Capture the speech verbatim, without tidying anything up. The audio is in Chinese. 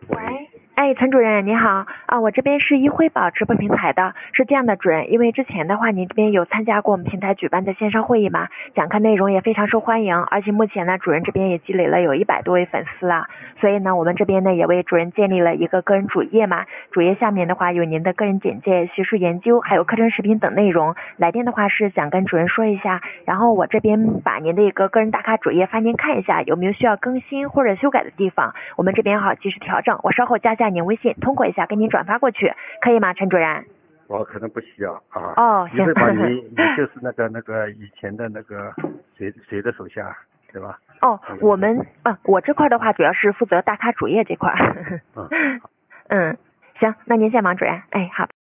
喂，哎，陈主任你好啊，我这边是一辉宝直播平台的，是这样的主任，因为之前的话您这边有参加过我们平台举办的线上会议嘛，讲课内容也非常受欢迎，而且目前呢主任这边也积累了有一百多位粉丝了，所以呢我们这边呢也为主任建立了一个个人主页嘛，主页下面的话有您的个人简介、学术研究，还有课程视频等内容，来电的话是想跟主任说一下，然后我这边把您的一个个人打卡主页发您看一下，有没有需要更新或者修改的地方，我们这边好及时调整，我稍后加下您微信，通过一下给您转发过去，可以吗，陈主任？ 我可能不需要啊。 哦，行。 一会吧，你你就是那个那个以前的那个谁谁的手下，对吧？ 哦，我们啊，我这块的话主要是负责打卡主页这块。 嗯。 嗯，行，那您先忙，主任。哎，好。